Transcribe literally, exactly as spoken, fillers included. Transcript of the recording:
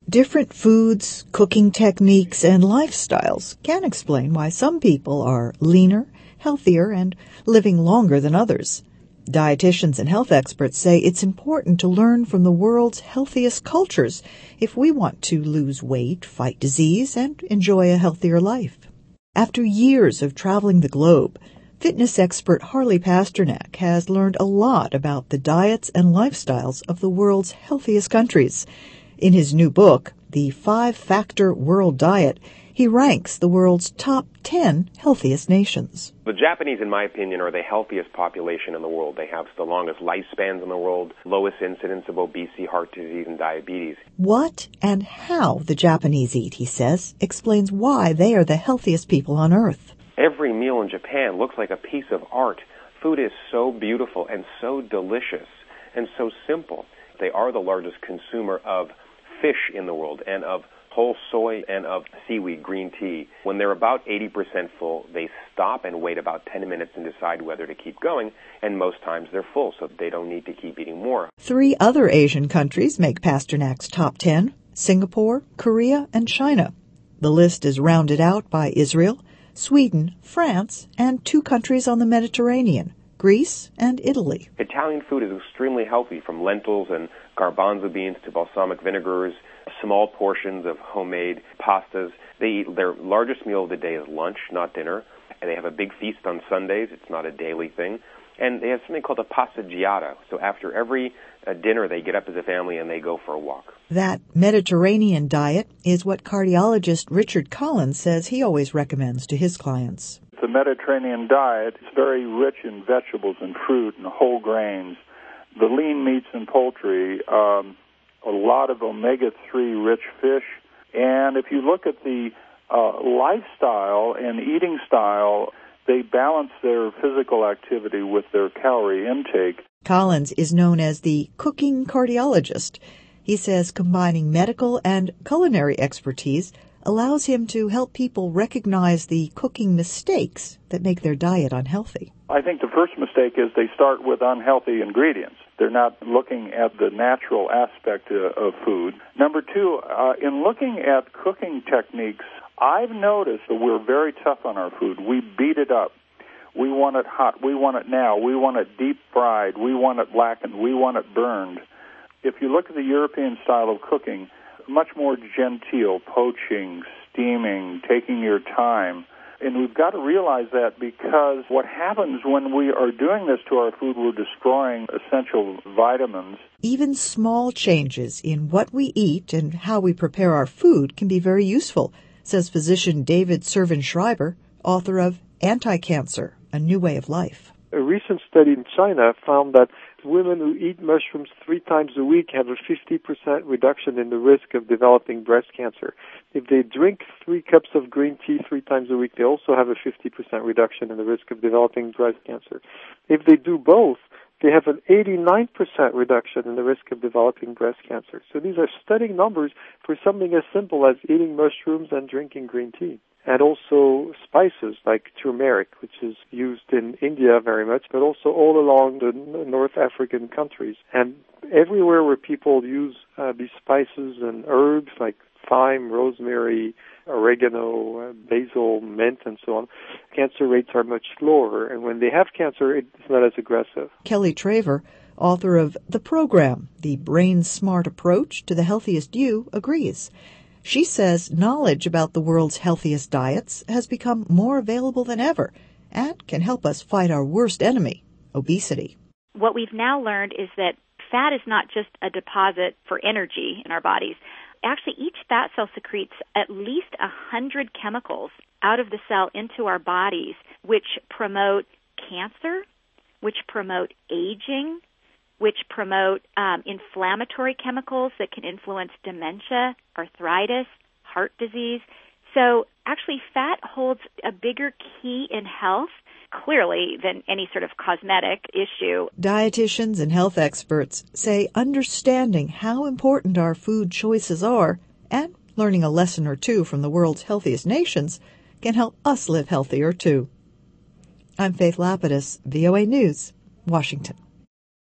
Different foods, cooking techniques, and lifestyles can explain why some people are leaner, healthier, and living longer than others. Dietitians and health experts say it's important to learn from the world's healthiest cultures if we want to lose weight, fight disease, and enjoy a healthier life. After years of traveling the globe, fitness expert Harley Pasternak has learned a lot about the diets and lifestyles of the world's healthiest countries. In his new book, The Five-Factor World Diet, he ranks the world's top ten healthiest nations. The Japanese, in my opinion, are the healthiest population in the world. They have the longest lifespans in the world, lowest incidence of obesity, heart disease, and diabetes. What and how the Japanese eat, he says, explains why they are the healthiest people on earth. Every meal in Japan looks like a piece of art. Food is so beautiful and so delicious and so simple. They are the largest consumer of fish in the world and of whole soy and of seaweed, green tea. When they're about eighty percent full, they stop and wait about ten minutes and decide whether to keep going, and most times they're full, so they don't need to keep eating more. Three other Asian countries make Pasternak's top ten: Singapore, Korea, and China. The list is rounded out by Israel, Sweden, France, and two countries on the Mediterranean, Greece and Italy. Italian food is extremely healthy, from lentils and garbanzo beans to balsamic vinegars, small portions of homemade pastas. They eat, their largest meal of the day is lunch, not dinner. And they have a big feast on Sundays. It's not a daily thing. And they have something called a passeggiata. So after every uh, dinner, they get up as a family and they go for a walk. That Mediterranean diet is what cardiologist Richard Collins says he always recommends to his clients. The Mediterranean diet is very rich in vegetables and fruit and whole grains. The lean meats and poultry, um, a lot of omega three rich fish. And if you look at the uh, lifestyle and eating style, they balance their physical activity with their calorie intake. Collins is known as the cooking cardiologist. He says combining medical and culinary expertise allows him to help people recognize the cooking mistakes that make their diet unhealthy. I think the first mistake is they start with unhealthy ingredients. They're not looking at the natural aspect uh, of food. Number two, uh, in looking at cooking techniques, I've noticed that we're very tough on our food. We beat it up. We want it hot. We want it now. We want it deep fried. We want it blackened. We want it burned. If you look at the European style of cooking, much more genteel, poaching, steaming, taking your time. And we've got to realize that, because what happens when we are doing this to our food, we're destroying essential vitamins. Even small changes in what we eat and how we prepare our food can be very useful, says physician David Servan-Schreiber, author of Anti-Cancer, A New Way of Life. A recent study in China found that women who eat mushrooms three times a week have a fifty percent reduction in the risk of developing breast cancer. If they drink three cups of green tea three times a week, they also have a fifty percent reduction in the risk of developing breast cancer. If they do both, they have an eighty-nine percent reduction in the risk of developing breast cancer. So these are stunning numbers for something as simple as eating mushrooms and drinking green tea. And also spices like turmeric, which is used in India very much, but also all along the North African countries. And everywhere where people use uh, these spices and herbs like thyme, rosemary, oregano, uh, basil, mint, and so on, cancer rates are much lower. And when they have cancer, it's not as aggressive. Kelly Traver, author of The Program, The Brain Smart Approach to the Healthiest You, agrees. She says knowledge about the world's healthiest diets has become more available than ever and can help us fight our worst enemy, obesity. What we've now learned is that fat is not just a deposit for energy in our bodies. Actually, each fat cell secretes at least one hundred chemicals out of the cell into our bodies, which promote cancer, which promote aging, which promote um, inflammatory chemicals that can influence dementia, arthritis, heart disease. So actually fat holds a bigger key in health, clearly, than any sort of cosmetic issue. Dietitians and health experts say understanding how important our food choices are and learning a lesson or two from the world's healthiest nations can help us live healthier too. I'm Faith Lapidus, V O A News, Washington.